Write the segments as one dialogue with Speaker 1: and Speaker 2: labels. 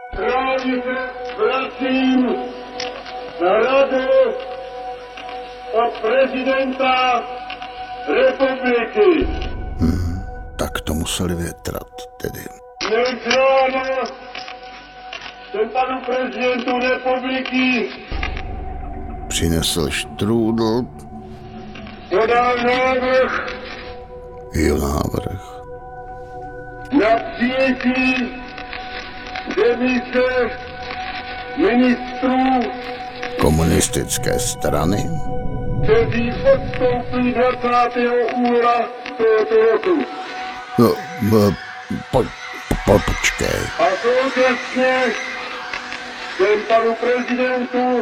Speaker 1: Rádi se vracím na radu od prezidenta republiky.
Speaker 2: Tak to museli větrat tedy.
Speaker 1: Dnes ráno jsem panu prezidentu republiky
Speaker 2: Přinesl štrůdl,
Speaker 1: podal návrh
Speaker 2: návrh.
Speaker 1: na přijetí demise ministrů,
Speaker 2: Komunistické strany.
Speaker 1: kteří odstoupí 20. února tohoto roku.
Speaker 2: No, počkej.
Speaker 1: A současně jsem panu prezidentu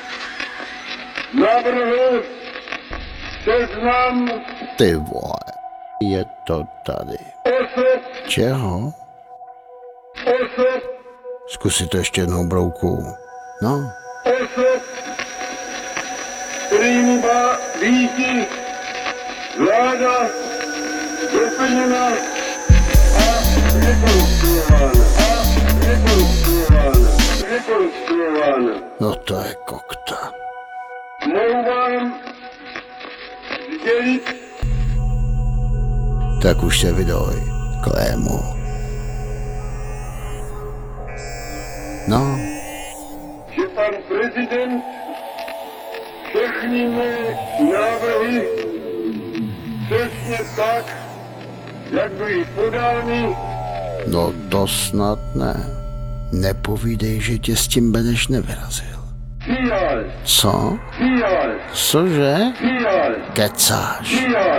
Speaker 1: navrhl seznam
Speaker 2: Ty vole, je to tady.
Speaker 1: osob,
Speaker 2: Čeho? Zkusit to ještě jednou, brouku. No,
Speaker 1: osob, kterými má býti vláda doplněna a rekonstruována.
Speaker 2: no to je kokta.
Speaker 1: Mohu vám sdělit,
Speaker 2: Tak už se vydoj, Klému. No,
Speaker 1: že pan prezident všechny mé návrhy přesně tak, jak byly podány,
Speaker 2: no to snad ne. Nepovídej, že tě s tím Beneš nevyrazil.
Speaker 1: přijal,
Speaker 2: Co?
Speaker 1: přijal,
Speaker 2: Cože?
Speaker 1: přijal,
Speaker 2: Kecáš.
Speaker 1: přijal.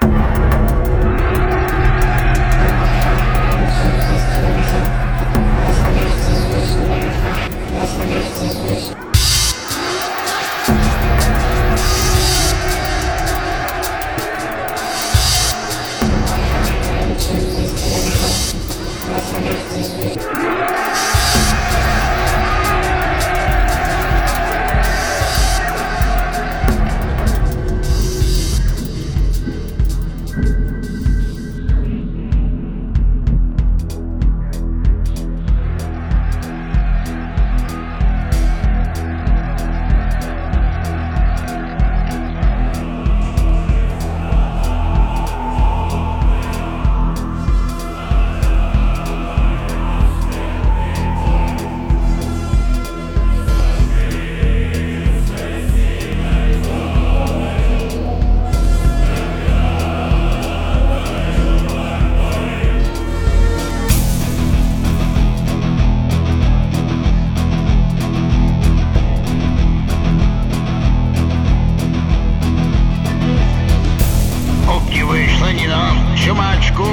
Speaker 3: Obdivuješ Lenina, Čumáčku?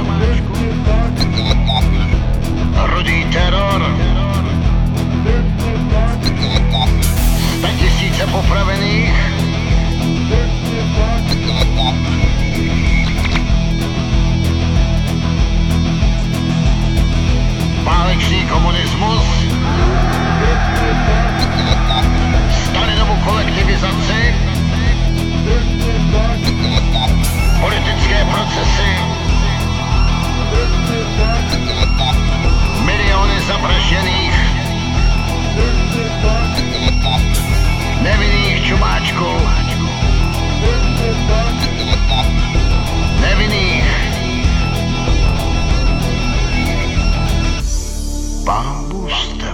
Speaker 3: Rudý teror? 100 000 popravených? Válečný komunismus? Stalinovu kolektivizaci? Politické procesy, miliony zavražděných, nevinných čumáčků, nevinných. Pán Bůh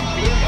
Speaker 3: chlapík.